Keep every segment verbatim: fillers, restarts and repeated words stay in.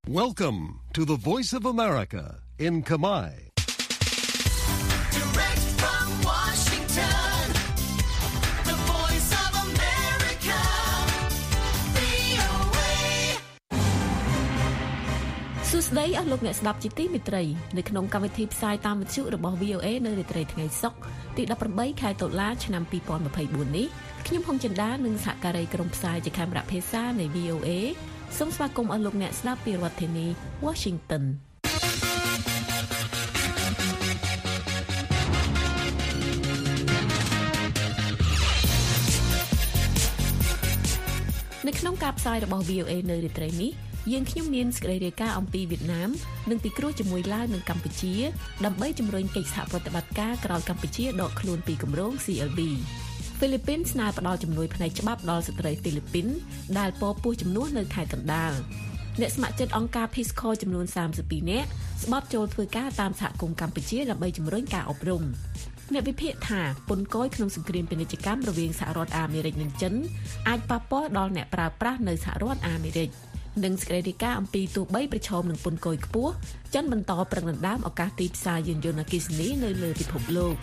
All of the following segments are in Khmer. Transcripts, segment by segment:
Welcome to the Voice of America in Khmer. Direct from Washington, the Voice of America, វី អូ เอសួស្តីអស់លោកអ្នកស្ដាប់ជាទីមេត្រីនៅក្នុងកម្មវិធីផ្សាយតាមវិទ្យុរបស់ វី អូ เอ នៅរាត្រីថ្ងៃសុក្រទីដប់ប្រាំបីខែតុលាឆ្នាំពីរពាន់ម្ភៃបួននេះខ្ញុំហុងចិន្តានិងសហការីក្រុមផ្សាយជាកាមេរ៉ាភាសានៃ វី អូ เอ សូមស្វាគមន៍អស់លោកអ្នកស្ដាប់ពីរដ្ឋធានី Washington នៅក្នុងការផ្សាយរបស់ វី អូ เอ នៅរាត្រីនេះយើងខ្ញុំមានសេចក្តីរាយការណ៍អំពីវៀតណាមនិងពិគ្រោះជាមួយឡាវនិងកម្ពុជាដើម្បីជំរុញកិច្ចសហប្រតិបត្តិការក្រោយកម្ពុជាដកខ្លួនពីគម្រោង ซี แอล วี ហ្វីលីពីនស្នើផ្តល់ជំនួយផ្នែកច្បាប់ដល់ស្ត្រីហ្វីលីពីនដែលពោពោះជំនួសនៅខេត្តកណ្ដាលអ្នកស្ម័គ្រចិត្តអង្គការ Peace Corps ចំនួនសាមសិបពីរនាក់ស្បត់ចូលធ្វើការតាមសហគមន៍កម្ពុជាដើម្បីជំរុញការអប់រំអ្នកវិភាគថាពន្ធគយក្នុងសង្គ្រាមពាណិជ្ជកម្មរវាងសហរដ្ឋអាមេរិកនិងចិនអាចប៉ះពាល់ដល់អ្នកប្រើប្រាស់នៅសហរដ្ឋអាមេរិកនិងសេចក្តីរាយការណ៍អំពីទោះបីប្រឈមនឹងពន្ធគយខ្ពស់ចិនបន្តប្រឹងដណ្ដើមឱកាសទីផ្សារយានយន្តអគ្គិសនីនៅលើពិភពលោក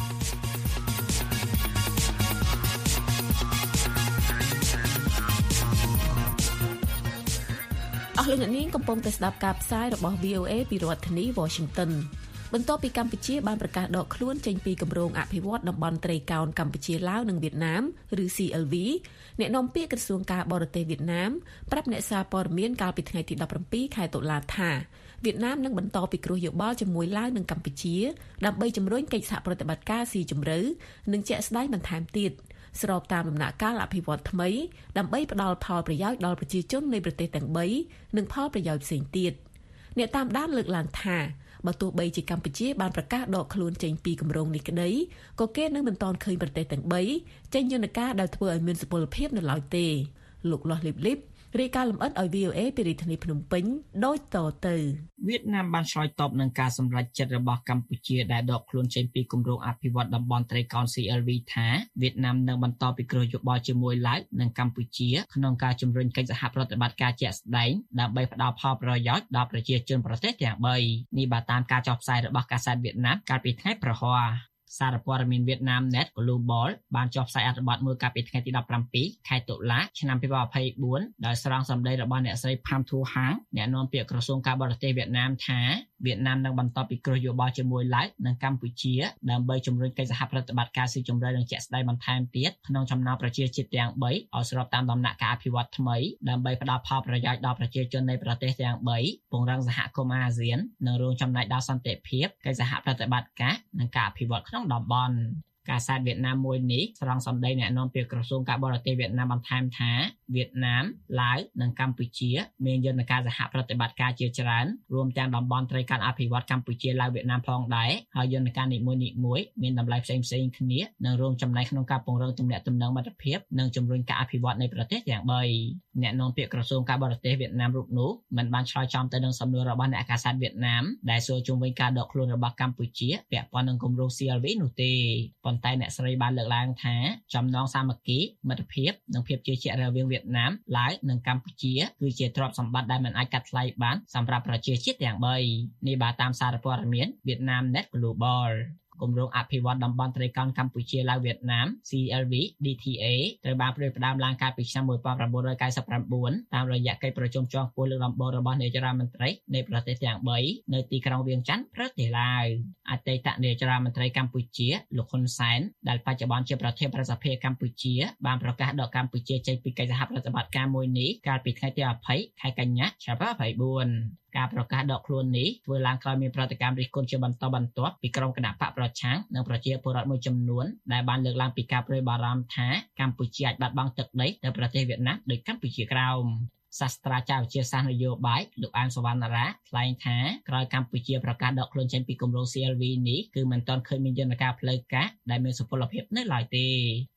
អស់លោកអ្នកនាងកំពុងតែស្ដាប់ការផ្សាយរបស់ វី អូ เอ ពីរដ្ឋធានី Washington បន្ទាប់ពីកម្ពុជាបានប្រកាសដកខ្លួនចេញពីគម្រោងអភិវឌ្ឍតំបន់ត្រីកោណកម្ពុជាឡាវនិងវៀតណាមឬ ซี แอล วี អ្នកនាំពាក្យក្រសួងការបរទេសវៀតណាមប្រាប់អ្នកសារព័ត៌មានកាលពីថ្ងៃទីដប់ប្រាំពីរខែតុលាថាវៀតណាមនឹងបន្តពិគ្រោះយោបល់ជាមួយឡាវនិងកម្ពុជាដើម្បីជំរុញកិច្ចសហប្រតិបត្តិការស៊ីជម្រៅនិងជាក់ស្ដែងបន្ថែមទៀតស្របតាមដំណាក់កាលអភិវឌ្ឍថ្មីដើម្បីផ្ដល់ផលប្រយោជន៍ដល់ប្រជាជននៃប្រទេសទាំងបីនិងផលប្រយោជន៍ផ្សេងទៀតអ្នកតាមដានលើកឡើងថាបើទោះបីជាកម្ពុជាបានប្រកាសដកខ្លួនចេញពីគម្រោងនេះក្តីក៏គេនៅមិនទាន់ឃើញប្រទេសទាំងបីចេញយន្តការដែលធ្វើឲ្យមានសុពលភាពនៅឡើយទេលោកលាស់លីបលីបរាយការណ៍លម្អិតឲ្យ វី អូ เอ ពីរាជធានីភ្នំពេញដូចតទៅវៀតណាមបានឆ្លើយតបនឹងការសម្រេចចិត្តរបស់កម្ពុជាដែលដកខ្លួនចេញពីគម្រោងអភិវឌ្ឍតំបន់ត្រីកោណ ซี แอล วี ថាវៀតណាមនឹងបន្តពិគ្រោះយោបល់ជាមួយឡាវនិងកម្ពុជាក្នុងការជំរុញកិច្ចសហប្រតិបត្តិការជាក់ស្ដែងដើម្បីផ្ដល់ផលប្រយោជន៍ដល់ប្រជាជនប្រទេសទាំងបីនេះបើតាមការចុះផ្សាយរបស់កាសែតវៀតណាមកាលពីថ្ងៃប្រហ័សសារព័ត៌មានវៀតណាម Net Global បានចុះផ្សាយអត្ថបទមួយកាលពីថ្ងៃទីដប់ប្រាំពីរខែតុលាឆ្នាំពីរពាន់ម្ភៃបួនដោយស្រង់សម្ដីរបស់អ្នកស្រី Pham Thu Hang អ្នកនាំពាក្យក្រសួងការបរទេសវៀតណាមថាវៀតណាមនឹងបន្តពិគ្រោះយោបល់ជាមួយឡាវនិងកម្ពុជាដើម្បីជំរុញកិច្ចសហប្រតិបត្តិការស៊ីជម្រៅនិងជាក់ស្ដែងបន្ថែមទៀតក្នុងចំណោមប្រជាជាតិទាំងបីឲ្យស្របតាមដំណាក់កាលអភិវឌ្ឍថ្មីដើម្បីផ្ដល់ផលប្រយោជន៍ដល់ប្រជាជននៃប្រទេសទាំងបីពង្រឹងសហគមន៍អាស៊ាននិងរួមចំណែកដល់សន្តិភាពកិច្ចសហប្រតិបត្តិការនិងការអភិវឌ្ឍក្នុងតំបន់ការសាទវៀតណាមមួយនេះស្រង់សម្ដីអ្នកនាំពាក្យក្រសួងការបរទេសវៀតណាមបន្ថែមថាវៀតណាមឡាវនិងកម្ពុជាមានយន្តការសហប្រតិបត្តិការជាច្រើនរួមទាំងតំបន់ត្រីកោណអភិវឌ្ឍកម្ពុជាឡាវវៀតណាមផងដែរហើយយន្តការនីមួយៗមានតម្លៃផ្សេងៗគ្នានិងរួមចំណែកក្នុងការពង្រឹងទំនាក់ទំនងមិត្តភាពនិងជំរុញការអភិវឌ្ឍនៃប្រទេសទាំងបីអ្នកនាំពាក្យក្រសួងការបរទេសវៀតណាមរូបនោះមិនបានឆ្លើយចំទៅនឹងសំណួររបស់អ្នកកាសែតវៀតណាមដែលសួរជុំវិញការដកខ្លួនរបស់កម្ពុជាពាក់ព័ន្ធនឹងគម្រោង ซี แอล วี នោះទេប៉ុន្តែអ្នកស្រីបានលើកឡើងថាចំណងសាមគ្គីមិត្តភាពនិងភាពជឿជាក់រវាងវៀតណាមឡាវនិងកម្ពុជាគឺជាទ្រព្យសម្បត្តិដែលមិនអាចកាត់ថ្លៃបានសម្រាប់ប្រជាជាតិទាំងបីនេះបើតាមសារព័ត៌មាន Vietnam Net Globalគម្រោងអភិវឌ្ឍតំបន់ត្រីកោណកម្ពុជាឡាវវៀតណាម ซี แอล วี ឌី ที เอ ត្រូវបានផ្ដួចផ្ដើមឡើងកាលពីឆ្នាំmột nghìn chín trăm chín mươi chínតាមរយៈកិច្ចប្រជុំជាន់ខ្ពស់លើកដំបូងរបស់នាយករដ្ឋមន្ត្រីនៃប្រទេសទាំងបីនៅទីក្រុងវៀងច័ន្ទប្រទេសឡាវអតីតនាយករដ្ឋមន្ត្រីកម្ពុជាលោកហ៊ុនសែនដែលបច្ចុប្បន្នជាប្រធានប្រសិទ្ធិកម្ពុជាបានប្រកាសដកកម្ពុជាចេញពីកិច្ចសហប្រតិបត្តិការមួយនេះកាលពីថ្ងៃទី20ខែកញ្ញាឆ្នាំยี่สิบสี่ការប្រកាសដកខ្លួននេះធ្វើឡើងក្រោយមានប្រតិកម្មរិះគន់ជាបន្តបន្ទាប់ពីក្រុមគណៈបកប្រឆាំងនិងប្រជាពលរដ្ឋមួយចំនួនដែលបានលើកឡើងពីការព្រួយបារម្ភថាកម្ពុជាអាចបាត់បង់ទឹកដីទៅប្រទេសវៀតណាមដោយកម្ពុជាក្រោមសាស្ត្រាចារ្យវិទ្យាសាស្ត្រនយោបាយលោកអានសវណ្ណារាថ្លែងថាក្រោយកម្ពុជាប្រកាសដកខ្លួនចេញពីគម្រោង ซี แอล วี នេះគឺមិនទាន់ឃើញមានយន្តការផ្លូវការដែលមានសុពលភាពនៅឡើយទេ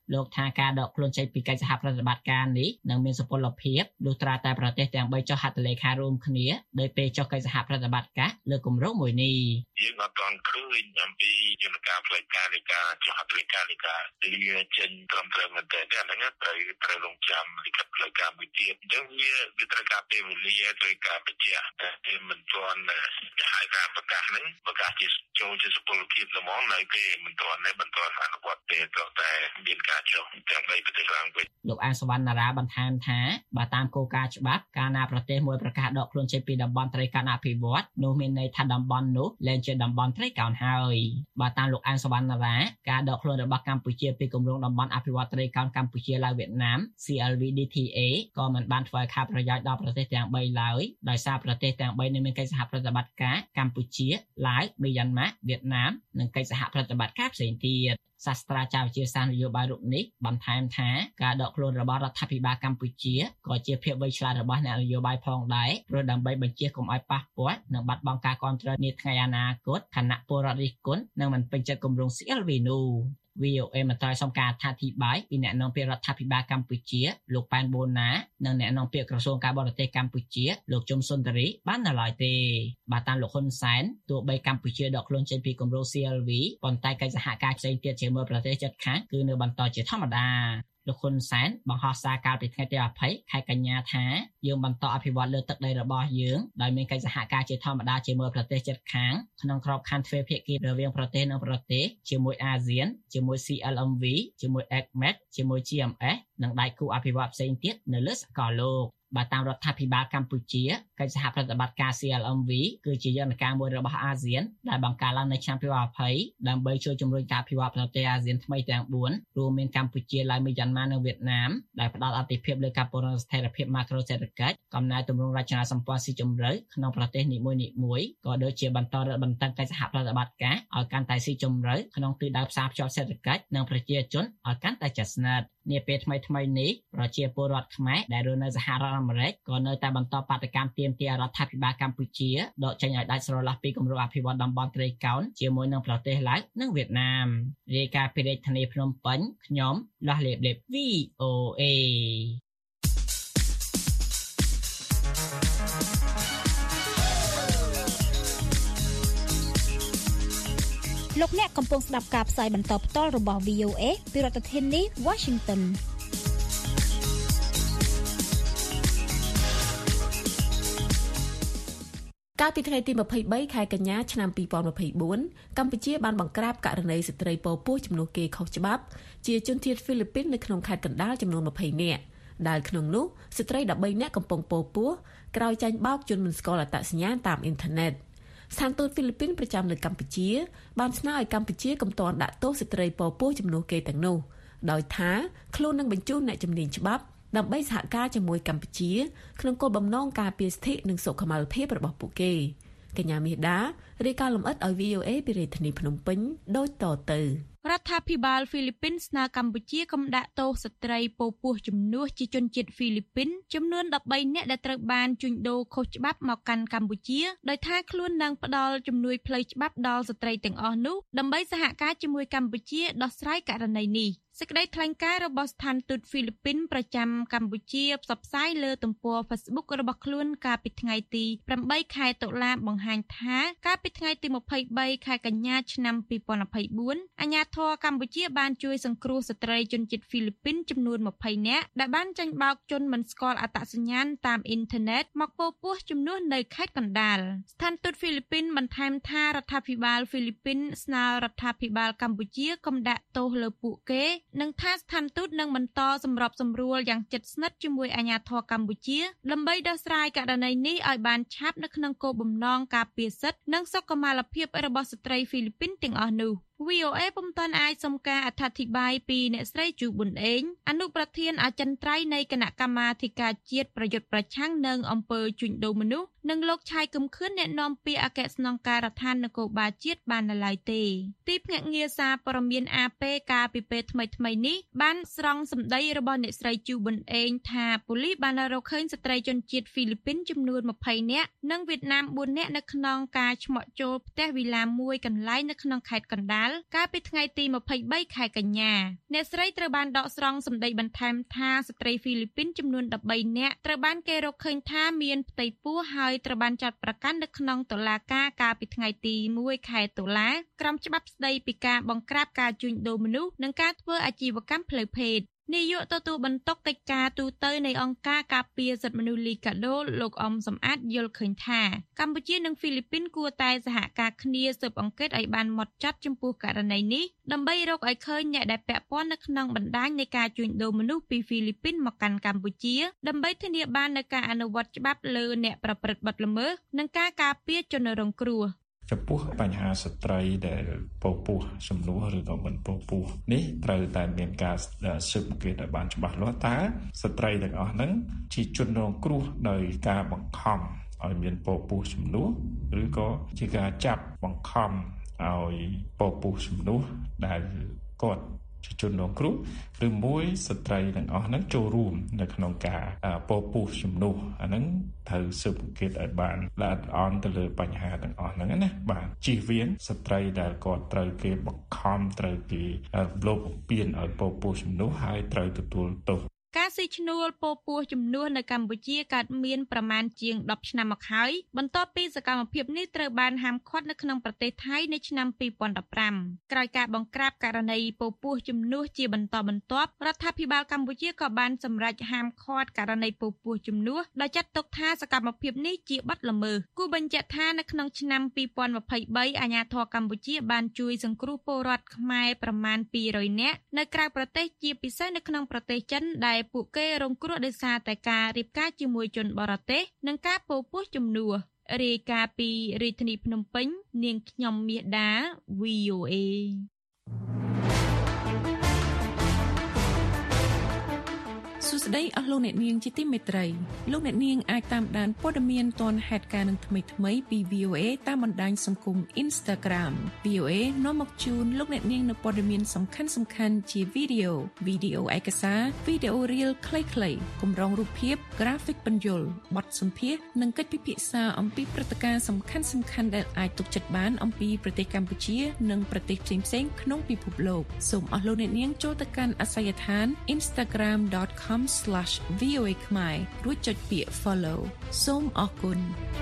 លោកថាការដកខ្លួនចេញពីកិច្ចសហប្រតិបត្តិការនេះនឹងមានសុពលភាពលុះត្រាតែប្រទេសទាំងបីចុះហត្ថលេខារួមគ្នាដោយពេលចុះកិច្ចសហប្រតិបត្តិការលើគម្រោងមួយនេះយើងអត់ទាន់ឃើញអំពីយន្តការផ្លូវការនៃការចុះហត្ថលេខានៃការលាចេញត្រឹមត្រូវមែនទែនអាហ្នឹងត្រូវត្រូវរងចាំលិខិតផ្លូវការមួយទៀតអញ្ចឹងវាវាត្រូវការពេលវេលាត្រូវការបញ្ជាក់តែមិនទាន់ហើយការប្រកាសហ្នឹងប្រកាសជាចូលជាសុពលភាពល្មមនៅពេលមិនទាន់មិនទាន់អនុវត្តទេត្រូវតែមានការចុះទាំងបីប្រទេសឡើងវិញលោកអានសវណ្ណារាបន្ថែមថាបើតាមគោលការណ៍ច្បាប់កាលណាប្រទេសមួយប្រកាសដកខ្លួនចេញពីតំបន់ត្រីកោណអភិវឌ្ឍនោះមានន័យថាតំបន់នោះលែងជាតំបន់ត្រីកោណហើយបើតាមលោកអានសវណ្ណារាការដកខ្លួនរបស់កម្ពុជាពីគម្រោងតំបន់អភិវឌ្ឍត្រីកោណកម្ពុជាឡាវវៀតណាម C L V D T A ក៏មិនបានធ្វើឲ្យខាតប្រយោជន៍ដល់ប្រទេសទាំងបីឡើយដោយសារប្រទេសទាំងបីនៅមានកិច្ចសហប្រតិបត្តិការកម្ពុជាឡាវមីយ៉ាន់ម៉ាវៀតណាមនិងកិច្ចសហប្រតិបត្តិការផ្សេងទៀតសាស្ត្រាចារ្យវិទ្យាសាស្ត្រនយោបាយរូបនេះបន្ថែមថាការដកខ្លួនរបស់រដ្ឋាភិបាលកម្ពុជាក៏ជាភាពវៃឆ្លាតរបស់អ្នកនយោបាយផងដែរព្រោះដើម្បីបញ្ជាកុំឲ្យប៉ះពាល់និងបាត់បង់ការគ្រប់គ្រងនាថ្ងៃអនាគតគណៈពលរដ្ឋរិះគន់និងមិនពេញចិត្តគម្រោង C L V នោះ V O A មិនត្រូវសុំការអធិប្បាយពីអ្នកនាំពាក្យរដ្ឋាភិបាលកម្ពុជាលោកប៉ែនបូណានិងអ្នកនាំពាក្យក្រសួងការបរទេសកម្ពុជាលោកជុំសុនទរីបាននៅឡើយទេបើតាមលោកហ៊ុនសែនទោះបីកម្ពុជាដកខ្លួនចេញពីគម្រោង C L V ប៉ុន្តែកិច្ចសហការផ្សេងទៀតជាមួយប្រទេសជិតខាងគឺនៅបន្តជាធម្មតាលោកហ៊ុនសែនបង្ហោះសារកាលពីថ្ងៃទីยี่สิบខែកញ្ញាថាយើងបន្តអភិវឌ្ឍលើទឹកដីរបស់យើងដោយមានកិច្ចសហការជាធម្មតាជាមួយប្រទេសជិតខាងក្នុងក្របខ័ណ្ឌទ្វេភាគីរវាងប្រទេសនិងប្រទេសជាមួយអាស៊ានជាមួយ C L M V ជាមួយ A C M E D ជាមួយ G M S និងដៃគូអភិវឌ្ឍផ្សេងទៀតនៅលើសកលលោកបើតាមរដ្ឋាភិបាលកម្ពុជាកិច្ចសហប្រតិបត្តិការ C L M V គឺជាយន្តការមួយរបស់អាស៊ានដែលបង្កើតឡើងនៅឆ្នាំยี่สิบដើម្បីជួយជំរុញការអភិវឌ្ឍប្រទេសអាស៊ានថ្មីទាំងបួនរួមមានកម្ពុជាឡាវមីយ៉ាន់ម៉ានិងវៀតណាមដែលផ្ដល់អាទិភាពលើការពង្រឹងស្ថិរភាពម៉ាក្រូសេដ្ឋកិច្ចកំណែទម្រង់រចនាសម្ព័ន្ធស៊ីជម្រៅក្នុងប្រទេសនីមួយៗក៏ដូចជាបន្តរឹតបន្តឹងកិច្ចសហប្រតិបត្តិការឲ្យកាន់តែស៊ីជម្រៅក្នុងទិសដៅផ្សារភ្ជាប់សេដ្ឋកិច្ចនិងប្រជាជនឲ្យកាន់តែជិតស្និទ្ធនាពេលថ្មីៗនេះប្រជាពលរដ្ឋខ្មែរដែលរស់នៅសហរដ្ឋអាមេរិកក៏នៅតែបន្តបដកម្មទាមទាររដ្ឋាភិបាលកម្ពុជាដកចេញឲ្យដាច់ស្រឡះពីគម្រោងអភិវឌ្ឍតំបន់ត្រីកោណជាមួយនឹងប្រទេសឡាវនិងវៀតណាមរាយការណ៍ពីរាជធានីភ្នំពេញខ្ញុំលាស់លេបលេប V O A លោកអ្នកកំពុងស្ដាប់ការផ្សាយបន្តផ្ទាល់របស់ V O A ពីរដ្ឋធានី Washington កាលពីថ្ងៃទីยี่สิบสามខែកញ្ញាឆ្នាំยี่สิบยี่สิบสี่កម្ពុជាបានបង្ក្រាបករណីស្ត្រីពពោះជំនួសគេខុសច្បាប់ជាជនជាតិហ្វីលីពីននៅក្នុងខេត្តកណ្ដាលចំនួនยี่สิบនាក់ដែលក្នុងនោះស្ត្រី13នាក់កំពុងពោពោះក្រោយចាញ់បោកជនមិនស្គាល់អត្តសញ្ញាណតាមអ៊ីនធឺណិតស្ថានទូតហ្វីលីពីនប្រចាំនៅកម្ពុជាបានស្នើឲ្យកម្ពុជាកំទាន់ដាក់ទោសស្ត្រីពពោះជំនួសគេទាំងនោះដោយថាខ្លួននឹងបញ្ជូនអ្នកជំនាញច្បាប់ដើម្បីសហការជាមួយកម្ពុជាក្នុងគោលបំណងការពារសិទ្ធិនិងសុខុមាលភាពរបស់ពួកគេកញ្ញាមាសដារាយការណ៍លម្អិតឲ្យ V O A ពីរាជធានីភ្នំពេញដូចតទៅរដ្ឋាភិបាលហ្វីលីពីនស្នើកម្ពុជាកុំដាក់ទោសស្ត្រីពោពោះជំនួសជាជនជាតិហ្វីលីពីនចំនួន13នាក់ដែលត្រូវបានជួញដូរខុសច្បាប់មកកាន់កម្ពុជាដោយថាខ្លួននឹងផ្ដល់ជំនួយផ្លូវច្បាប់ដល់ស្ត្រីទាំងអស់នោះដើម្បីសហការជាមួយកម្ពុជាដោះស្រាយករណីនេះសេចក្តីថ្លែងការណ៍របស់ស្ថានទូតហ្វីលីពីនប្រចាំកម្ពុជាផ្សព្វផ្សាយលើទំព័រ Facebook របស់ខ្លួនកាលពីថ្ងៃទីeightខែតុលាបង្ហាញថាកាលពីថ្ងៃទីtwenty-threeខែកញ្ញាឆ្នាំtwenty twenty-fourអាជ្ញាធរកម្ពុជាបានជួយសង្គ្រោះស្ត្រីជនជាតិហ្វីលីពីនចំនួនtwentyនាក់ដែលបានចាញ់បោកជនមិនស្គាល់អត្តសញ្ញាណតាមអ៊ីនធឺណិតមកពោពោះជំនួសនៅខេត្តកណ្ដាលស្ថានទូតហ្វីលីពីនបន្ថែមថារដ្ឋាភិបាលហ្វីលីពីនស្នើរដ្ឋាភិបាលកម្ពុជាកុំដាក់ទោសលើពួកគេនិងថាស្ថានទូតនឹងបន្តសម្របសម្រួលយ៉ាងជិតស្និទ្ធជាមួយអាជ្ញាធរកម្ពុជាដើម្បីដោះស្រាយករណីនេះឲ្យបានឆាប់នៅក្នុងគោលបំណងការពារសិទ្ធិនិងសុខុមាលភាពរបស់ស្ត្រីហ្វីលីពីនទាំងអស់នោះV O A ពុំទាន់អាចសុំការអធិប្បាយពីអ្នកស្រីជូប៊ុនអេងអនុប្រធានអចិន្ត្រៃយ៍នៃគណៈកម្មាធិការជាតិប្រយុទ្ធប្រឆាំងនឹងអំពើជួញដូរមនុស្សនិងលោកឆាយគឹមខឿនអ្នកនាំពាក្យអគ្គស្នងការដ្ឋាននគរបាលជាតិបាននៅឡើយទេទីភ្នាក់ងារសារព័ត៌មាន A P កាលពីពេលថ្មីៗនេះបានស្រង់សម្ដីរបស់អ្នកស្រីជូប៊ុនអេងថាប៉ូលីសបានរកឃើញស្ត្រីជនជាតិហ្វីលីពីនចំនួនtwentyនាក់និងវៀតណាមfourនាក់នៅក្នុងការឆ្មក់ចូលផ្ទះវីឡាមួយកន្លែងនៅក្នុងខេត្តកណ្ដាលកាលពីថ្ងៃទីยี่สิบสามខែកញ្ញាអ្នកស្រីត្រូវបានដកស្រង់សម្ដីបន្ថែមថាស្ត្រីហ្វីលីពីនចំនួន13នាក់ត្រូវបានគេរកឃើញថាមានផ្ទៃពោះហើយត្រូវបានចាត់ប្រកាន់នៅក្នុងតុលាការកាលពីថ្ងៃទីមួយខែតុលាក្រោមច្បាប់ស្តីពីការបង្ក្រាបការជួញដូរមនុស្សនិងការធ្វើអាជីវកម្មផ្លូវភេទនាយកទទួលបន្ទុកកិច្ចការទូតនៃអង្គការការពារសិទ្ធិមនុស្សលីកាដូលោកអំសំអាតយល់ឃើញថាកម្ពុជានិងហ្វីលីពីនគួរតែសហការគ្នាស៊ើបអង្កេតឲ្យបានហ្មត់ចត់ចំពោះករណីនេះដើម្បីរកឲ្យឃើញអ្នកដែលពាក់ព័ន្ធនៅក្នុងបណ្ដាញនៃការជួញដូរមនុស្សពីហ្វីលីពីនមកកាន់កម្ពុជាដើម្បីធានាបាននូវការអនុវត្តច្បាប់លើអ្នកប្រព្រឹត្តបទល្មើសនិងការការពារជនរងគ្រោះចំពោះបញ្ហាស្ត្រីដែលពោពោះសំណួរឬក៏មិនពោពោះនេះត្រូវតែមានការស៊ើបអង្កេតឲ្យបានច្បាស់លាស់តើស្ត្រីទាំងអស់ហ្នឹងជាជនរងគ្រោះដោយការបង្ខំឲ្យមានពោពោះសំណួរឬក៏ជាការចាប់បង្ខំឲ្យពោពោះសំណួរដែលគាត់ជាជនរងគ្រោះឬមួយស្ត្រីទាំងអស់ហ្នឹងចូលរួមនៅក្នុងការពោពោះជំនួសអាហ្នឹងត្រូវស៊ើបអង្កេតឲ្យបានល្អិតល្អន់ទៅលើបញ្ហាទាំងអស់ហ្នឹងណាបាទជៀសវាងស្ត្រីដែលគាត់ត្រូវគេបង្ខំត្រូវគេលបបំពានឲ្យពោពោះជំនួសហើយត្រូវទទួលទោសការស៊ីឈ្នួលពោពោះជំនួសនៅកម្ពុជាកើតមានប្រមាណជាងដប់ឆ្នាំមកហើយបន្ទាប់ពីសកម្មភាពនេះត្រូវបានហាមឃាត់នៅក្នុងប្រទេសថៃនៅឆ្នាំពីរពាន់ដប់ប្រាំក្រោយការបង្ក្រាបករណីពោពោះជំនួសជាបន្តបន្ទាប់រដ្ឋាភិបាលកម្ពុជាក៏បានសម្រេចហាមឃាត់ករណីពោពោះជំនួសដោយចាត់ទុកថាសកម្មភាពនេះជាបទល្មើសគូបញ្ជាក់ថានៅក្នុងឆ្នាំពីរពាន់ยี่สิบสามអាជ្ញាធរកម្ពុជាបានជួយសង្គ្រោះពលរដ្ឋខ្មែរប្រមាណពីររយនាក់នៅក្រៅប្រទេសជាពិសេសនៅក្នុងប្រទេសចិនដែលពួកគេរងគ្រោះដោយសារតែការរៀបការជាមួយជនបរទេសនិងការពោពោះជំនួសរាយការណ៍ពីរាជធានីភ្នំពេញនាងខ្ញុំមាសដា វី អូ เอសួស្តីអស់លោកអ្នកនាងជាទីមេត្រីលោកអ្នកនាងអាចតាមដានព័ត៌មានទាន់ហេតុការណ៍នឹងថ្មីថ្មីពី វី អូ เอ តាមបណ្ដាញសង្គម Instagram វី អូ เอ នាំមកជូនលោកអ្នកនាងនៅព័ត៌មានសំខាន់សំខាន់ជាវីដេអូវីដេអូឯកសារវីដេអូ Reel ខ្លីៗកម្រងរូបភាព Graphic បញ្យលបទសម្ភាសន៍និងកិច្ចពិភាក្សាអំពីព្រឹត្តិការណ៍សំខាន់សំខាន់ដែលអាចទុកចិត្តបានអំពីប្រទេសកម្ពុជានិងប្រទេសផ្សេងៗក្នុងពិភពលោកសូមអស់លោកអ្នកនាងចូលទៅកាន់អាសយដ្ឋាន instagram dot com slash v o a ខ្មែររួចចុចពាក្យ follow សូមអរគុណ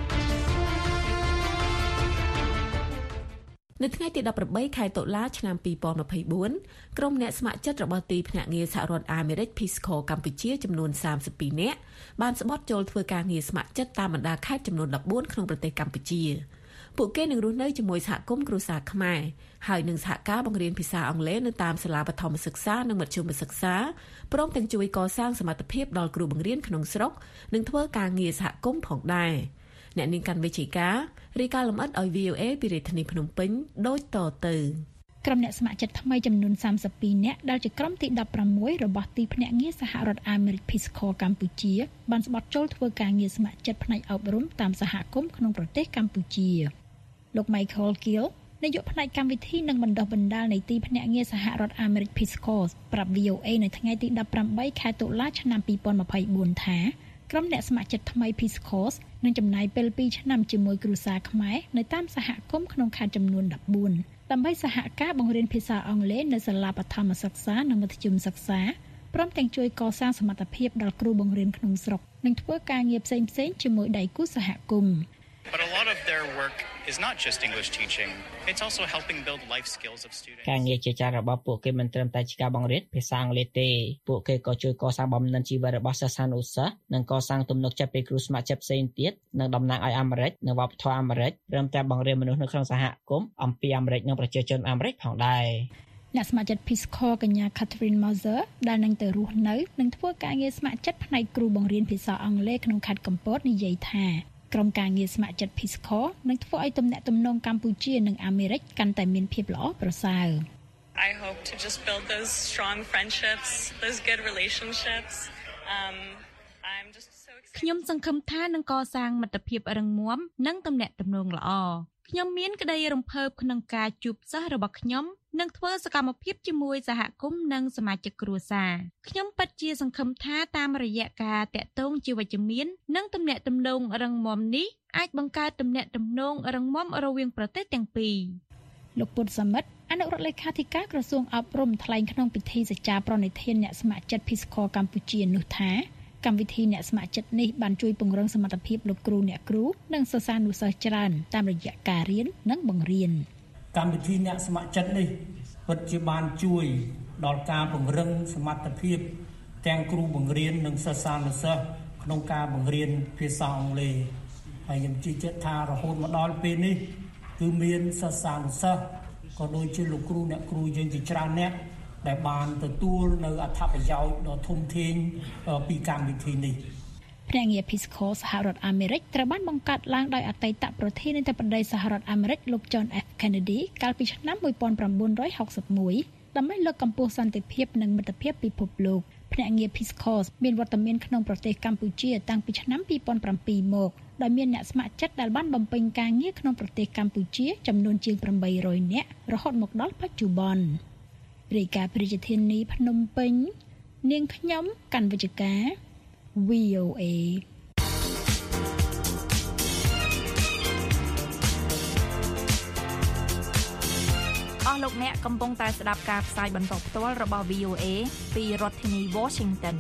នៅថ្ងៃទីដប់ប្រាំបីខែតុលាឆ្នាំពីរពាន់ยี่สิบสี่ក្រុមអ្នកស្ម័គ្រចិត្តរបស់ទីភ្នាក់ងារសហរដ្ឋអាមេរិក Peace Corps កម្ពុជាចំនួនសាមសិបពីរនាក់បានស្បត់ចូលធ្វើការងារស្ម័គ្រចិត្តតាមបណ្ដាខេត្តចំនួនដប់បួនក្នុងប្រទេសកម្ពុជាពួកគេនឹងរស់នៅជាមួយសហគមន៍គ្រួសារខ្មែរហើយនឹងសហការបង្រៀនភាសាអង់គ្លេសនៅតាមសាលាបឋមសិក្សានិងមធ្យមសិក្សាព្រមទាំងជួយកសាងសមត្ថភាពដល់គ្រូបង្រៀនក្នុងស្រុកនិងធ្វើការងារសហគមន៍ផងដែរអ្នកនាងកាន់វិជ័យការរាយការណ៍លម្អិតឲ្យ វី អូ เอ ពីរាជធានីភ្នំពេញដូចតទៅក្រុមអ្នកស្ម័គ្រចិត្តថ្មីចំនួនសាមសិបពីរនាក់ដែលជាក្រុមទីដប់ប្រាំមួយរបស់ទីភ្នាក់ងារសហរដ្ឋអាមេរិក Peace Corps កម្ពុជាបានស្បត់ចូលធ្វើការងារស្ម័គ្រចិត្តផ្នែកអប់រំតាមសហគមន៍ក្នុងប្រទេសកម្ពុជាលោក Michael Gill នាយកផ្នែកកម្មវិធីនិងបណ្ដុះបណ្ដាលនៃទីភ្នាក់ងារសហរដ្ឋអាមេរិក Peace Corps ប្រាប់ វី អូ เอ នៅថ្ងៃទីដប់ប្រាំបីខែតុលាឆ្នាំពីរពាន់ยี่สิบสี่ថាក្រុមអ្នកស្ម័គ្រចិត្តថ្មី Peace Corps នឹងចំណាយពេលពីរឆ្នាំជាមួយគ្រួសារខ្មែរនៅតាមសហគមន៍ក្នុងខេត្តចំនួនដប់បួនដើម្បីសហការបង្រៀនភាសាអង់គ្លេសនៅសាលាបឋមសិក្សានិងមធ្យមសិក្សាព្រមទាំងជួយកសាងសមត្ថភាពដល់គ្រូបង្រៀនក្នុងស្រុកនិងធ្វើការងារផ្សេងៗជាមួយដៃគូសហគមន៍ But a lot of their work is not just English teaching. It's also helping build life skills of students. ការងារជាច្រើនរបស់ពួកគេមិនត្រឹមតែជាការបង្រៀនភាសាអង់គ្លេសទេពួកគេក៏ជួយកសាងបំណិនជីវិតរបស់សិស្សានុសិស្សនិងកសាងទំនុកចិត្តពីគ្រូស្ម័គ្រចិត្តផ្សេងទៀតនិងតំណាងឲ្យអាមេរិកនិងវប្បធម៌អាមេរិកព្រមទាំងបង្រៀនមនុស្សនៅក្នុងសហគមន៍អំពីអាមេរិកនិងប្រជាជនអាមេរិកផងដែរអ្នកស្ម័គ្រចិត្ត Peace Corps កញ្ញា Catherine Moser ដែលនឹងទៅរស់នៅនិងធ្វើការងារស្ម័គ្រចិត្តផ្នែកគ្រូបង្រៀនភាសាអង់គ្លេសក្នុងខេត្តកំពតនិយាយថាក្រុមការងារស្ម័គ្រចិត្ត Peace Corps នឹងធ្វើឲ្យទំនាក់ទំនងកម្ពុជានិងអាមេរិកកាន់តែមានភាពល្អប្រសើរ I hope to just build those strong friendships, those good relationships. Um I'm just so excited. ខ្ញុំសង្ឃឹមថានឹងកសាងមិត្តភាពរឹងមាំនិងទំនាក់ទំនងល្អខ្ញុំមានក្តីរំភើបក្នុងការជួបសិស្សរបស់ខ្ញុំនិងធ្វើសកម្មភាពជាមួយសហគមន៍និងសមាជិកគ្រួសារខ្ញុំពិតជាសង្ឃឹមថាតាមរយៈការតាក់ទងជាវិជ្ជមាននិងទំនាក់ទំនងរឹងមាំនេះអាចបង្កើតទំនាក់ទំនងរឹងមាំរវាងប្រទេសទាំងពីរលោកពុទ្ធសមិទ្ធអនុរដ្ឋលេខាធិការក្រសួងអប់រំថ្លែងក្នុងពិធីសច្ចាប្រណិធានអ្នកស្ម័គ្រចិត្ត Peace Corps កម្ពុជានោះថាកម្មវិធីអ្នកស្ម័គ្រចិត្តនេះបានជួយពង្រឹងសមត្ថភាពលោកគ្រូអ្នកគ្រូនិងសិស្សានុសិស្សច្រើនតាមរយៈការរៀននិងបង្រៀនកម្មវិធីអ្នកស្ម័គ្រចិត្តនេះពិតជាបានជួយដល់ការពង្រឹងសមត្ថភាពទាំងគ្រូបង្រៀននិងសិស្សានុសិស្សក្នុងការបង្រៀនភាសាអង់គ្លេសហើយខ្ញុំជឿជាក់ថារហូតមកដល់ពេលនេះគឺមានសិស្សានុសិស្សក៏ដូចជាលោកគ្រូអ្នកគ្រូយើងជាច្រើនអ្នកដែលបានទទួលនៅអត្ថប្រយោជន៍ដ៏ធំធេងពីកម្មវិធីនេះភ្នាក់ងារ Peace Corps សហរដ្ឋអាមេរិកត្រូវបានបង្កើតឡើងដោយអតីតប្រធានាធិបតីសហរដ្ឋអាមេរិកលោក John F Kennedy កាលពីឆ្នាំnineteen sixty-oneដើម្បីលើកកម្ពស់សន្តិភាពនិងមិត្តភាពពិភពលោកភ្នាក់ងារ Peace Corps មានវត្តមានក្នុងប្រទេសកម្ពុជាតាំងពីឆ្នាំtwo thousand sevenមកដោយមានអ្នកស្ម័គ្រចិត្តដែលបានបំពេញការងារក្នុងប្រទេសកម្ពុជាចំនួនជាងeight hundredនាក់រហូតមកដល់បច្ចុប្បន្នរាយការណ៍ពីរាជធានីភ្នំពេញនាងខ្ញុំកាន់វិជ្ជការ V O A អស់លោកអ្នកកំពុងតែស្ដាប់ការផ្សាយបន្តផ្ទាល់របស់ V O A ពីរដ្ឋធានី Washington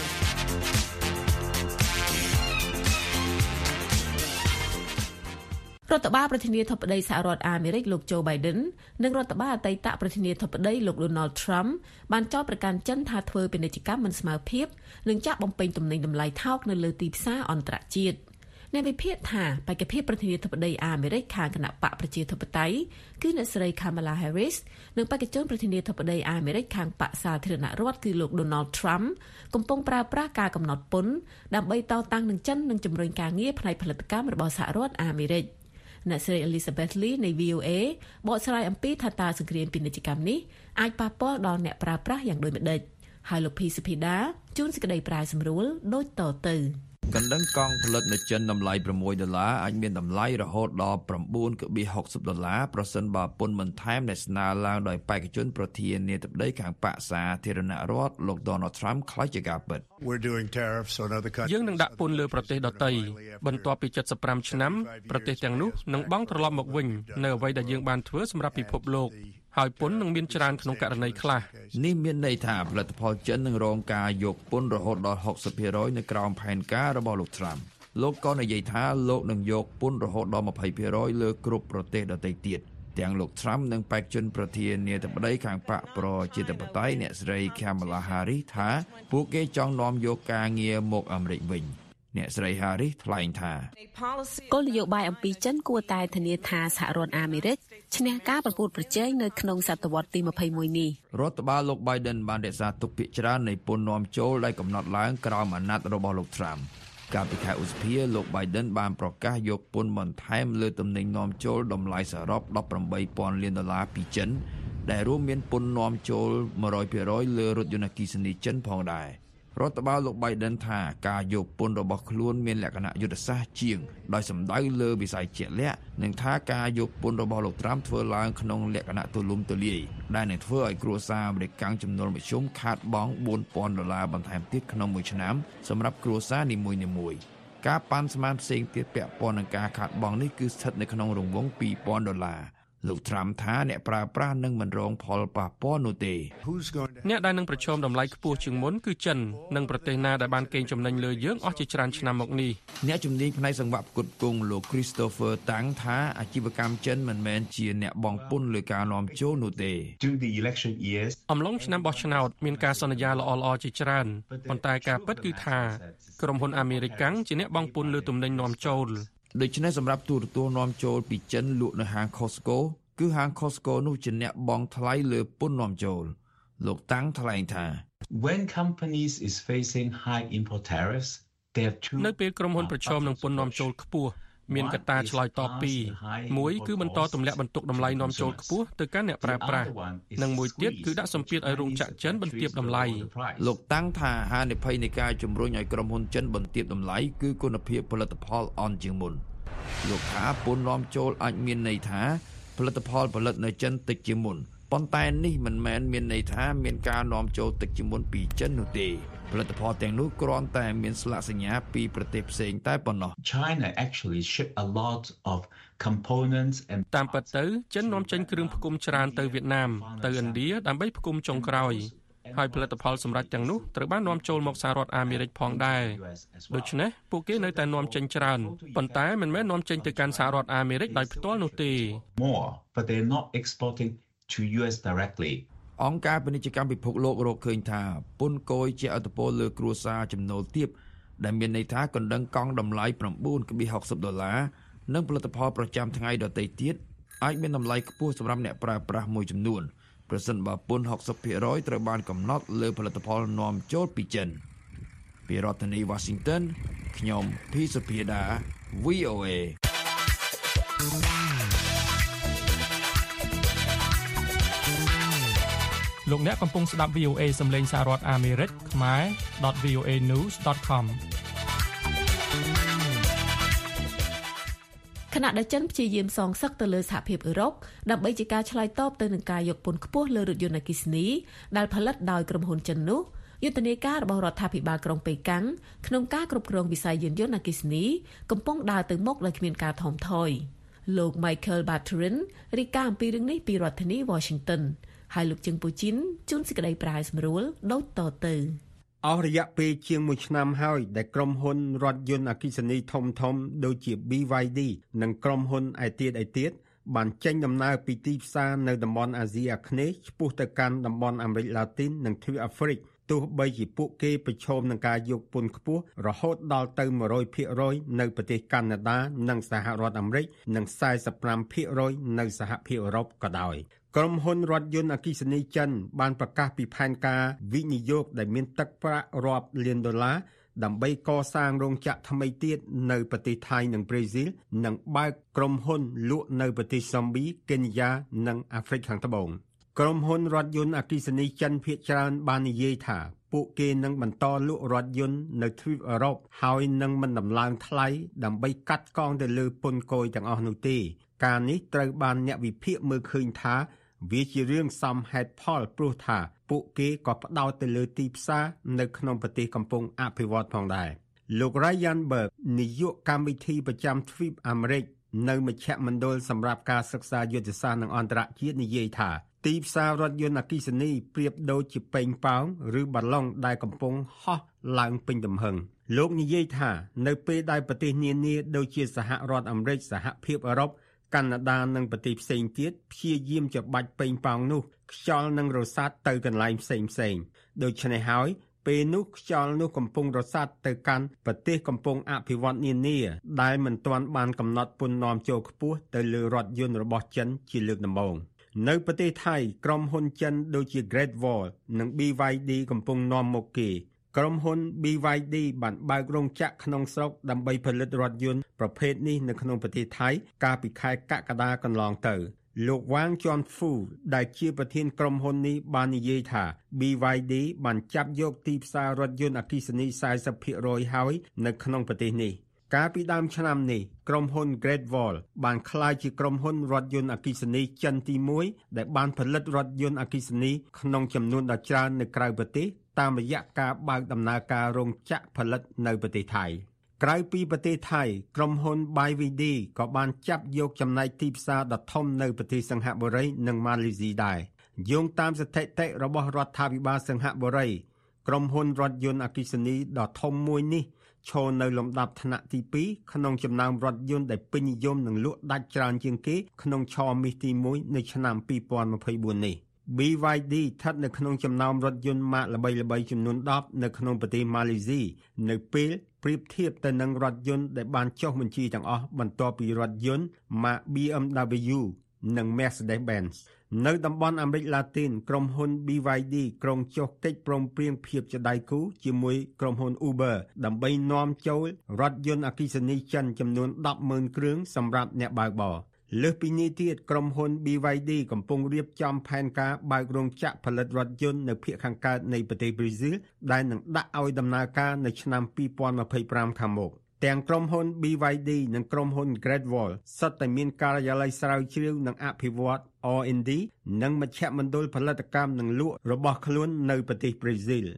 រដ្ឋបាលប្រធានាធិបតីសហរដ្ឋអាមេរិកលោក Joe Biden និងរដ្ឋបាលអតីតប្រធានាធិបតីលោក Donald Trump បានចោទប្រកាន់ចិនថាធ្វើពាណិជ្ជកម្មមិនស្មើភាពនិងចាក់បំពេញទំនិញតម្លៃថោកនៅលើទីផ្សារអន្តរជាតិអ្នកវិភាគថាបេក្ខភាពប្រធានាធិបតីអាមេរិកខាងគណៈបកប្រជាធិបតេយ្យគឺអ្នកស្រី Kamala Harris និងបេក្ខជនប្រធានាធិបតីអាមេរិកខាងបកសាធារណរដ្ឋគឺលោក Donald Trump កំពុងប្រើប្រាស់ការកំណត់ពន្ធដើម្បីតតាំងនឹងចិននិងជំរុញការងារផ្នែកផលិតកម្មរបស់សហរដ្ឋអាមេរិកអ្នកស្រី Elizabeth Lee នៃ V O A បកស្រាយអំពីថាតើសង្គ្រាមពាណិជ្ជកម្មនេះអាចប៉ះពាល់ដល់អ្នកប្រើប្រាស់យ៉ាងដូចម្តេចហើយលោក P. Sipida ជួនសេចក្តីប្រាយសម្រួលដូចតទៅកណ្ដឹងកង់ផលិតនៅចិនតម្លៃsixដុល្លារអាចមានតម្លៃរហូតដល់nine point six zeroដុល្លារប្រសិនបើពន្ធបន្ថែមដែលស្នើឡើងដោយបេក្ខជនប្រធានាធិបតីខាងបកសាធារណរដ្ឋលោក Donald Trump ខ្លាចជាការពិតយើងនឹងដាក់ពន្ធលើប្រទេសដទៃបន្ទាប់ពីseventy-fiveឆ្នាំប្រទេសទាំងនោះនឹងបង់ត្រឡប់មកវិញនៅអ្វីដែលយើងបានធ្វើសម្រាប់ពិភពលោកហើយពន្ធនឹងមានច្រើនក្នុងករណីខ្លះនេះមានន័យថាផលិតផលចិននឹងរងការយកពន្ធរហូតដល់sixty percentនៅក្រោមផែនការរបស់លោក Trump លោកក៏និយាយថាលោកនឹងយកពន្ធរហូតដល់twenty percentលើគ្រប់ប្រទេសដទៃទៀតទាំងលោក Trump និងបេក្ខជនប្រធានាធិបតីខាងបកប្រជាធិបតេយ្យអ្នកស្រី Kamala Harris ថាពួកគេចង់នាំយកការងារមកអាមេរិកវិញអ្នកស្រី Harris ថ្លែងថាគោលនយោបាយអំពីចិនគួរតែធានាថាសហរដ្ឋអាមេរិកឈ្នះការប្រកួតប្រជែងនៅក្នុងសតវត្សទីtwenty-oneនេះរដ្ឋបាលលោក Biden បានរក្សាទុកភាគច្រើននៃពន្ធនាំចូលដែលកំណត់ឡើងក្រោមអាណត្តិរបស់លោក Trump កាលពីខែឧសភាលោក Biden បានប្រកាសយកពន្ធបន្ថែមលើទំនិញនាំចូលតម្លៃសរុបeighteen thousandលានដុល្លារពីចិនដែលរួមមានពន្ធនាំចូលone hundred percentលើរថយន្តអគ្គិសនីចិនផងដែររដ្ឋបាលលោក Biden ថាការយកពន្ធរបស់ខ្លួនមានលក្ខណៈយុទ្ធសាស្ត្រជាងដោយសំដៅលើវិស័យជាក់លាក់និងថាការយកពន្ធរបស់លោក Trump ធ្វើឡើងក្នុងលក្ខណៈទូលំទូលាយដែលនឹងធ្វើឲ្យគ្រួសារអាមេរិកចំនួនមធ្យមខាតបង់four thousandដុល្លារបន្ថែមទៀតក្នុងមួយឆ្នាំសម្រាប់គ្រួសារនីមួយៗការប៉ាន់ស្មានផ្សេងទៀតពាក់ព័ន្ធនឹងការខាតបង់នេះគឺស្ថិតនៅក្នុងរង្វង់two thousandដុល្លារលោក Trump ថាអ្នកប្រើប្រាស់នឹងមិនរងផលប៉ះពាល់នោះទេអ្នកដែលនឹងប្រឈមតម្លៃខ្ពស់ជាងមុនគឺចិននិងប្រទេសណាដែលបានកេងចំណេញលើយើងអស់ជាច្រើនឆ្នាំមកនេះអ្នកជំនាញផ្នែកសង្វាក់ផ្គត់ផ្គង់លោក Christopher Tang ថាអាជីវកម្មចិនមិនមែនជាអ្នកបង់ពន្ធលើការនាំចូលនោះទេអំឡុងឆ្នាំបោះឆ្នោតមានការសន្យាល្អៗជាច្រើនប៉ុន្តែការពិតគឺថាក្រុមហ៊ុនអាមេរិកាំងជាអ្នកបង់ពន្ធលើទំនិញនាំចូលដូច្នេះសម្រាប់ទូរទស្សន៍នាំចូលពីចិនលក់នៅហាង Costco គឺហាង Costco នោះជាអ្នកបង់ថ្លៃលើពន្ធនាំចូលលោកតាំងថ្លែងថា When companies is facing high import tariffs they have two នៅពេលក្រុមហ៊ុនប្រឈមនឹងពន្ធនាំចូលខ្ពស់មានកត្តាឆ្លើយតបពីរមួយគឺបន្តទម្លាក់បន្ទុកតម្លៃនាំចូលខ្ពស់ទៅកាន់អ្នកប្រើប្រាស់និងមួយទៀតគឺដាក់សម្ពាធឲ្យរោងចក្រចិនបន្ទាបតម្លៃលោកតាំងថាហានិភ័យនៃការជំរុញឲ្យក្រុមហ៊ុនចិនបន្ទាបតម្លៃគឺគុណភាពផលិតផលអន់ជាងមុនលោកថាពន្ធនាំចូលអាចមានន័យថាផលិតផលផលិតនៅចិនតិចជាងមុនប៉ុន្តែនេះមិនមែនមានន័យថាមានការនាំចូលតិចជាងមុនពីចិននោះទេផលិតផលទាំងនោះគ្រាន់តែមានស្លាកសញ្ញាពីប្រទេសផ្សេងតែប៉ុណ្ណោះ China actually ship a lot of components and តាមពិតទៅចិននាំចេញគ្រឿងផ្គុំច្រើនទៅវៀតណាមទៅឥណ្ឌាដើម្បីផ្គុំចុងក្រោយហើយផលិតផលសម្រាប់ទាំងនោះត្រូវបាននាំចូលមកសហរដ្ឋអាមេរិកផងដែរដូច្នេះពួកគេនៅតែនាំចេញច្រើនប៉ុន្តែមិនមែននាំចេញទៅកាន់សហរដ្ឋអាមេរិកដោយផ្ទាល់នោះទេ more but they're not exporting to U S directly អង្គការពាណិជ្ជកម្មពិភពលោករកឃើញថាពន្ធគយជាឥទ្ធិពលលើគ្រួសារចំណូលទាបដែលមានន័យថាកណ្ដឹងកង់តម្លៃ ៩.៦០ ដុល្លារនិងផលិតផលប្រចាំថ្ងៃដទៃទៀតអាចមានតម្លៃខ្ពស់សម្រាប់អ្នកប្រើប្រាស់មួយចំនួនប្រសិនបើពន្ធ ៦០ភាគរយ ត្រូវបានកំណត់លើផលិតផលនាំចូលពីចិនពីរដ្ឋធានី Washington ខ្ញុំ ភី សុភាដា វី អូ เอលោកអ្នកកំពុងស្ដាប់ វី អូ เอ សំឡេងសហរដ្ឋអាមេរិកខ្មែរ .វី អូ เอ news ដត com ខណៈដែលចិនព្យាយាមសងសឹកទៅលើសហភាពអឺរ៉ុបដើម្បីជាការឆ្លើយតបទៅនឹងការយកពន្ធខ្ពស់លើរថយន្តអគ្គិសនីដែលផលិតដោយក្រុមហ៊ុនចិននោះយុទ្ធនាការរបស់រដ្ឋាភិបាលក្រុងប៉េកាំងក្នុងការគ្រប់គ្រងវិស័យយានយន្តអគ្គិសនីកំពុងដើរទៅមុខដោយគ្មានការថមថយលោក Michael Barterin រាយការណ៍អំពីរឿងនេះពីរដ្ឋធានី Washington ហើយលោកជឹងពូជីនជួនសេចក្តីប្រាយសម្រួលដូចតទៅអស់រយៈពេលជាងមួយឆ្នាំហើយដែលក្រុមហ៊ុនរថយន្តអគ្គិសនីធំៗដូចជា ប៊ី វ៉ៃ ឌី និងក្រុមហ៊ុនឯទៀតឯទៀតបានចេញដំណើរពីទីផ្សារនៅតំបន់អាស៊ីអាគ្នេយ៍ឆ្ពោះទៅកាន់តំបន់អាមេរិកឡាទីននិងទ្វីបអាហ្វ្រិកទោះបីជាពួកគេប្រឈមនឹងការយកពន្ធខ្ពស់រហូតដល់ទៅ មួយរយភាគរយ នៅប្រទេសកាណាដានិងសហរដ្ឋអាមេរិកនិង សែសិបប្រាំភាគរយ នៅសហភាពអឺរ៉ុបក៏ដោយក្រុមហ៊ុនរថយន្តអគ្គិសនីចិនបានប្រកាសពីផែនការវិនិយោគដែលមានទឹកប្រាក់រាប់លានដុល្លារដើម្បីកសាងរោងចក្រថ្មីទៀតនៅប្រទេសថៃនិងប្រេស៊ីលនិងបើកក្រុមហ៊ុនលក់នៅប្រទេសសំប៊ី កេនយ៉ានិងអាហ្វ្រិកខាងត្បូងក្រុមហ៊ុនរថយន្តអគ្គិសនីចិនភាគច្រើនបាននិយាយថាពួកគេនឹងបន្តលក់រថយន្តនៅទ្វីបអឺរ៉ុបហើយនឹងមិនដំឡើងថ្លៃដើម្បីកាត់កងទៅលើពន្ធគយទាំងអស់នោះទេការនេះត្រូវបានអ្នកវិភាគមើលឃើញថាវាជារឿងសមហេតុផលព្រោះថាពួកគេក៏ផ្ដោតទៅលើទីផ្សារនៅក្នុងប្រទេសកំពុងអភិវឌ្ឍផងដែរលោក Ryan Berg នាយកកម្មវិធីប្រចាំទ្វីបអាមេរិកនៅមជ្ឈមណ្ឌលសម្រាប់ការសិក្សាយុទ្ធសាស្ត្រនិងអន្តរជាតិនិយាយថាទីផ្សាររថយន្តអគ្គិសនីប្រៀបដូចជាប៉េងប៉ោងឬបាឡុងដែលកំពុងហោះឡើងពេញទំហឹងលោកនិយាយថានៅពេលដែលប្រទេសនានាដូចជាសហរដ្ឋអាមេរិកសហភាពអឺរ៉ុបកាណាដានិងប្រទេសផ្សេងទៀតព្យាយាមច្របាច់ប៉េងប៉ោងនោះខ្យល់នឹងរសាត់ទៅកន្លែងផ្សេងផ្សេងដូច្នេះហើយពេលនោះខ្យល់នោះកំពុងរសាត់ទៅកាន់ប្រទេសកំពុងអភិវឌ្ឍនានាដែលមិនទាន់បានកំណត់ពន្ធនាំចូលខ្ពស់ទៅលើរថយន្តរបស់ចិនជាលើកដំបូងនៅប្រទេសថៃក្រុមហ៊ុនចិនដូចជា Great Wall និង ប៊ី វ៉ៃ ឌី កំពុងនាំមុខគេក្រុមហ៊ុន ប៊ី វ៉ៃ ឌី បានបើករោងចក្រក្នុងស្រុកដើម្បីផលិតរថយន្តប្រភេទនេះនៅក្នុងប្រទេសថៃកាលពីខែកក្កដាកន្លងទៅលោកវ៉ាងជាន់ហ្វូដែលជាប្រធានក្រុមហ៊ុននេះបាននិយាយថា ប៊ី វ៉ៃ ឌី បានចាប់យកទីផ្សាររថយន្តអគ្គិសនី សែសិបភាគរយ ហើយនៅក្នុងប្រទេសនេះកាលពីដើមឆ្នាំនេះក្រុមហ៊ុន Great Wall បានក្លាយជាក្រុមហ៊ុនរថយន្តអគ្គិសនីចិនទីមួយដែលបានផលិតរថយន្តអគ្គិសនីក្នុងចំនួនដ៏ច្រើននៅក្រៅប្រទេសតាមរយៈការបើកដំណើរការរោងចក្រផលិតនៅប្រទេសថៃក្រៅពីប្រទេសថៃក្រុមហ៊ុន ប៊ី វ៉ៃ ឌី ក៏បានចាប់យកចំណែកទីផ្សារដ៏ធំនៅប្រទេសសិង្ហបុរីនិងម៉ាឡេស៊ីដែរយោងតាមស្ថិតិរបស់រដ្ឋាភិបាលសិង្ហបុរីក្រុមហ៊ុនរថយន្តអគ្គិសនីដ៏ធំមួយនេះឈរនៅលំដាប់ថ្នាក់ទីពីរក្នុងចំណោមរថយន្តដែលពេញនិយមនិងលក់ដាច់ច្រើនជាងគេក្នុងឆមាសទីមួយនៅឆ្នាំពីរពាន់ម្ភៃបួននេះ ប៊ី វ៉ៃ ឌី ស្ថិតនៅក្នុងចំណោមរថយន្តម៉ាកល្បីៗចំនួនដប់នៅក្នុងប្រទេសម៉ាឡេស៊ីនៅពេលប្រៀបធៀបទៅនឹងរថយន្តដែលបានចុះបញ្ជីទាំងអស់បន្ទាប់ពីរថយន្តម៉ាក ប៊ី អឹម ដាប៊លយូ និង Mercedes-Benz នៅតំបន់អាមេរិកឡាទីនក្រុមហ៊ុន ប៊ី វ៉ៃ ឌី ក្រុងចុះកិច្ចព្រមព្រៀងភាពជាដៃគូជាមួយក្រុមហ៊ុន Uber ដើម្បីនាំចូលរថយន្តអគ្គិសនីចិនចំនួន ដប់ម៉ឺន គ្រឿងសម្រាប់អ្នកបើកបរលើសពីនេះទៀតក្រុមហ៊ុន ប៊ី វ៉ៃ ឌី កំពុងរៀបចំផែនការបើករោងចក្រផលិតរថយន្តនៅភាគខាងកើតនៃប្រទេសប្រេស៊ីលដែលនឹងដាក់ឲ្យដំណើរការនៅឆ្នាំពីរពាន់ម្ភៃប្រាំខាងមុខទាំងក្រុមហ៊ុន ប៊ី វ៉ៃ ឌី និងក្រុមហ៊ុន Great Wall សុទ្ធតែមានការិយាល័យស្រាវជ្រាវនិងអភិវឌ្ឍ អារ អេន ឌី និងមជ្ឈមណ្ឌលផលិតកម្មនិងលក់របស់ខ្លួននៅប្រទេសប្រេស៊ីល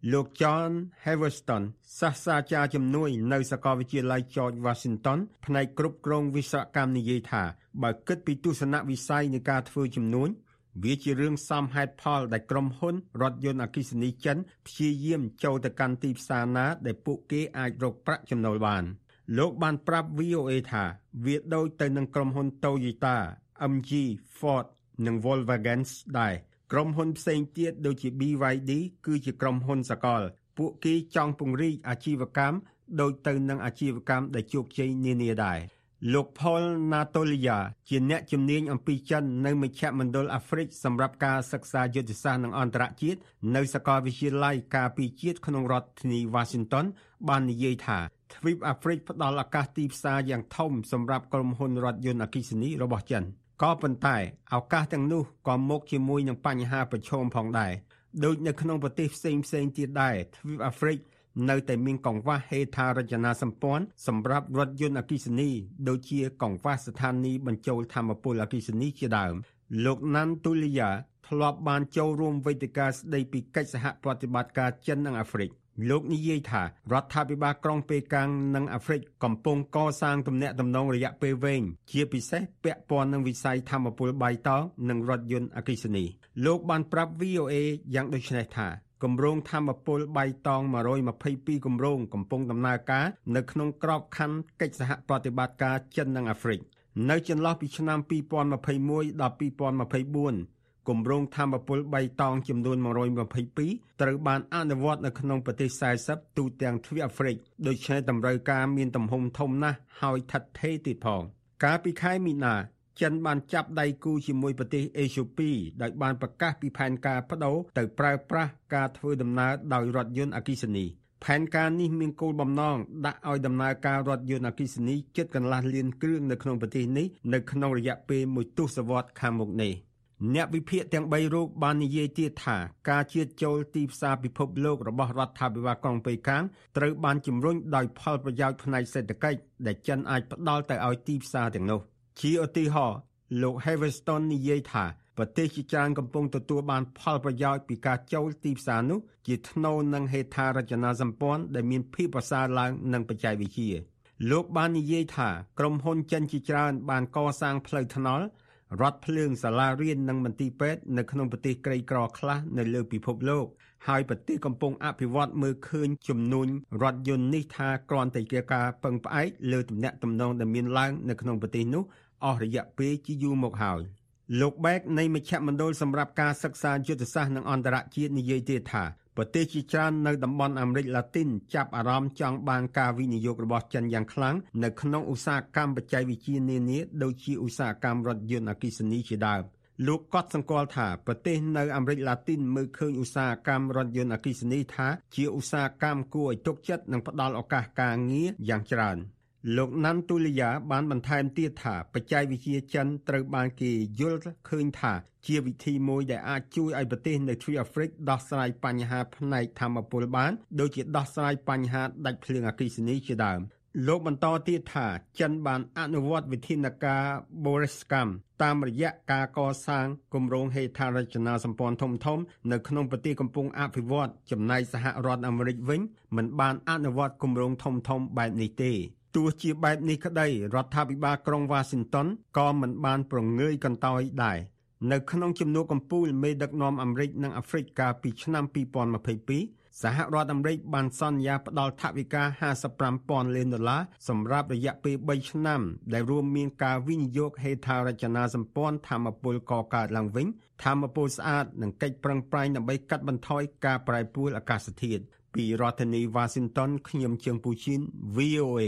លោក John Haverston សាស្ត្រាចារ្យជំនួយនៅសាកលវិទ្យាល័យ George Washington ផ្នែកគ្រប់គ្រងវិស្វកម្មនិយាយថាបើគិតពីទស្សនវិស័យនៃការធ្វើជំនួញវាជារឿងសមហេតុផលដែលក្រុមហ៊ុនរថយន្តអគ្គិសនីចិនព្យាយាមចូលទៅកាន់ទីផ្សារណាដែលពួកគេអាចរកប្រាក់ចំណូលបានលោកបានប្រាប់ V O A ថាវាដូចទៅនឹងក្រុមហ៊ុន Toyota, M G, Ford និង Volkswagen ដែរក្រុមហ៊ុនផ្សេងទៀតដូចជា B Y D គឺជាក្រុមហ៊ុនសកលពួកគេចង់ពង្រីកអាជីវកម្មដូចទៅនឹងអាជីវកម្មដែលជោគជ័យនានាដែរលោក Paul Natolia ជាអ្នកជំនាញអំពីចិននៅមជ្ឈមណ្ឌលអាហ្វ្រិកសម្រាប់ការសិក្សាយុទ្ធសាស្ត្រនិងអន្តរជាតិនៅសាកលវិទ្យាល័យការពារជាតិក្នុងរដ្ឋធានី Washington បាននិយាយថាទ្វីបអាហ្វ្រិកផ្ដល់ឱកាសទីផ្សារយ៉ាងធំសម្រាប់ក្រុមហ៊ុនរថយន្តអគ្គិសនីរបស់ចិនក៏ប៉ុន្តែឱកាសទាំងនោះក៏មកជាមួយនឹងបញ្ហាប្រឈមផងដែរដូចនៅក្នុងប្រទេសផ្សេងផ្សេងទៀតដែរទ្វីបអាហ្វ្រិកនៅតែមានកង្វះហេដ្ឋារចនាសម្ព័ន្ធសម្រាប់រថយន្តអគ្គិសនីដូចជាកង្វះស្ថានីយបញ្ចូលថាមពលអគ្គិសនីជាដើមលោក Nantulia ធ្លាប់បានចូលរួមវេទិកាស្ដីពីកិច្ចសហប្រតិបត្តិការចិននិងអាហ្វ្រិកលោកនិយាយថារដ្ឋាភិបាលក្រុងប៉េកាំងនិងអាហ្វ្រិកកំពុងកសាងទំនាក់ទំនងរយៈពេលវែងជាពិសេសពាក់ព័ន្ធនឹងវិស័យថាមពលបៃតងនិងរថយន្តអគ្គិសនីលោកបានប្រាប់ V O A យ៉ាងដូចនេះថាគម្រោងថាមពលបៃតងone hundred twenty-twoគម្រោងកំពុងដំណើរការនៅក្នុងក្របខ័ណ្ឌកិច្ចសហប្រតិបត្តិការចិននិងអាហ្វ្រិកនៅចន្លោះពីឆ្នាំtwo thousand twenty-oneដល់two thousand twenty-fourគម្រោងថាមពលបៃតងចំនួនone hundred twenty-twoត្រូវបានអនុវត្តនៅក្នុងប្រទេសfortyទូទាំងទ្វីបអាហ្វ្រិកដូច្នេះតម្រូវការមានទំហំធំណាស់ហើយថិតថេរទៀតផងកាលពីខែមីនាចិនបានចាប់ដៃគូជាមួយប្រទេសអេត្យូពីដោយបានប្រកាសពីផែនការបដូរទៅប្រើប្រាស់ការធ្វើដំណើរដោយរថយន្តអគ្គិសនីផែនការនេះមានគោលបំណងដាក់ឲ្យដំណើរការរថយន្តអគ្គិសនីជិតកន្លះលានគ្រឿងនៅក្នុងប្រទេសនេះនៅក្នុងរយៈពេលមួយទសវត្សរ៍ខាងមុខនេះអ្នកវិភាគទាំងបីរូបបាននិយាយទៀតថាការជៀសចូលទីផ្សារពិភពលោករបស់រដ្ឋាភិបាលក្រុងប៉េកាំងត្រូវបានជំរុញដោយផលប្រយោជន៍ផ្នែកសេដ្ឋកិច្ចដែលចិនអាចផ្ដល់ទៅឲ្យទីផ្សារទាំងនោះជាឧទាហរណ៍លោក Haverston និយាយថាប្រទេសជាច្រើនកំពុងទទួលបានផលប្រយោជន៍ពីការចូលទីផ្សារនោះជាថ្នូរនឹងហេដ្ឋារចនាសម្ព័ន្ធដែលមានភាពប្រសើរឡើងនិងបច្ចេកវិទ្យាលោកបាននិយាយថាក្រុមហ៊ុនចិនជាច្រើនបានកសាងផ្លូវថ្នល់រថភ្លើងសាលារៀននិងមន្ទីរពេទ្យនៅក្នុងប្រទេសក្រីក្រខ្លះនៅលើពិភពលោកហើយប្រទេសកំពុងអភិវឌ្ឍមើលឃើញចំនួនរថយន្តនេះថាគ្រាន់តែជាការពឹងផ្អែកលើទំនាក់ទំនងដែលមានឡើងនៅក្នុងប្រទេសនោះអស់រយៈពេលជាយូរមកហើយលោក Beck នៃមជ្ឈមណ្ឌលសម្រាប់ការសិក្សាយុទ្ធសាស្ត្រនិងអន្តរជាតិនិយាយទៀតថាប្រទេសជាច្រើននៅតំបន់អាមេរិកឡាទីនចាប់អារម្មណ៍ចង់បានការវិនិយោគរបស់ចិនយ៉ាងខ្លាំងនៅក្នុងឧស្សាហកម្មបច្ចេកវិទ្យានានាដូចជាឧស្សាហកម្មរថយន្តអគ្គិសនីជាដើមលោកកត់សម្គាល់ថាប្រទេសនៅអាមេរិកឡាទីនមើលឃើញឧស្សាហកម្មរថយន្តអគ្គិសនីថាជាឧស្សាហកម្មគួរឲ្យទុកចិត្តនិងផ្ដល់ឱកាសការងារយ៉ាងច្រើនលោក Nantulia បានបន្ថែមទៀតថាបច្ចេកវិទ្យាចិនត្រូវបានគេយល់ឃើញថាជាវិធីមួយដែលអាចជួយឲ្យប្រទេសនៅទ្វីបអាហ្វ្រិកដោះស្រាយបញ្ហាផ្នែកថាមពលបានដូចជាដោះស្រាយបញ្ហាដាច់ភ្លើងអគ្គិសនីជាដើមលោកបន្តទៀតថាចិនបានអនុវត្តវិធានការបរិស្កម្មតាមរយៈការកសាងគម្រោងហេដ្ឋារចនាសម្ព័ន្ធធំធំនៅក្នុងប្រទេសកំពុងអភិវឌ្ឍចំណែកសហរដ្ឋអាមេរិកវិញមិនបានអនុវត្តគម្រោងធំធំបែបនេះទេទោះជាបែបនេះក្តីរដ្ឋាភិបាលក្រុង Washington ក៏មិនបានប្រងើយកន្តើយដែរនៅក្នុងជំនួបកំពូលមេដឹកនាំអាមេរិកនិងអាហ្វ្រិកកាលពីឆ្នាំtwo thousand twenty-twoសហរដ្ឋអាមេរិកបានសន្យាផ្ដល់ថវិកាfifty-five thousandលានដុល្លារសម្រាប់រយៈពេលthreeឆ្នាំដែលរួមមានការវិនិយោគហេដ្ឋារចនាសម្ព័ន្ធថាមពលកកើតឡើងវិញថាមពលស្អាតនិងកិច្ចប្រឹងប្រែងដើម្បីកាត់បន្ថយការប្រែប្រួលអាកាសធាតុពីរដ្ឋធានី Washington ខ្ញុំជើងពូជីន V O A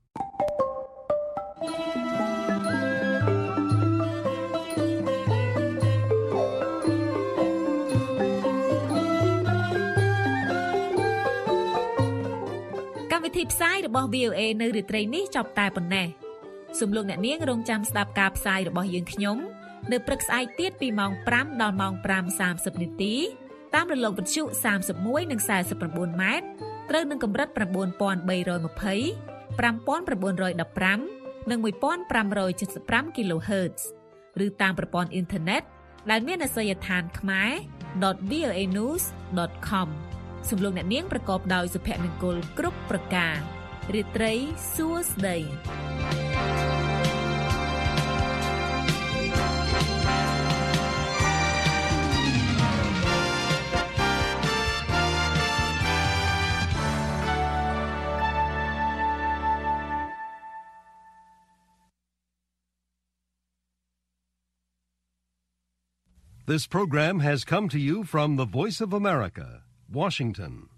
វិធីផ្សាយរបស់ V O A នៅរាត្រីនេះចប់តែប៉ុណ្ណេះសូមលោកអ្នកនាងរងចាំស្ដាប់ការផ្សាយរបស់យើងខ្ញុំនៅព្រឹកស្អែកទៀតពីម៉ោងfiveដល់ម៉ោងfive thirtyនាទីតាមរលកវិទ្យុthirty-oneនិងforty-nineម៉ែត្រត្រូវនឹងកម្រិតnine thousand three hundred twenty, five thousand nine hundred fifteenនិងfifteen seventy-five kHz ឬតាមប្រព័ន្ធអ៊ីនធឺណិតដែលមានអាសយដ្ឋានខ្មែរ dot voanews dot com សំឡេងអ្នកនាងប្រកបដោយសុភមង្គលគ្រប់ប្រការរាត្រីសួស្តី This program has come to you from the Voice of America, Washington.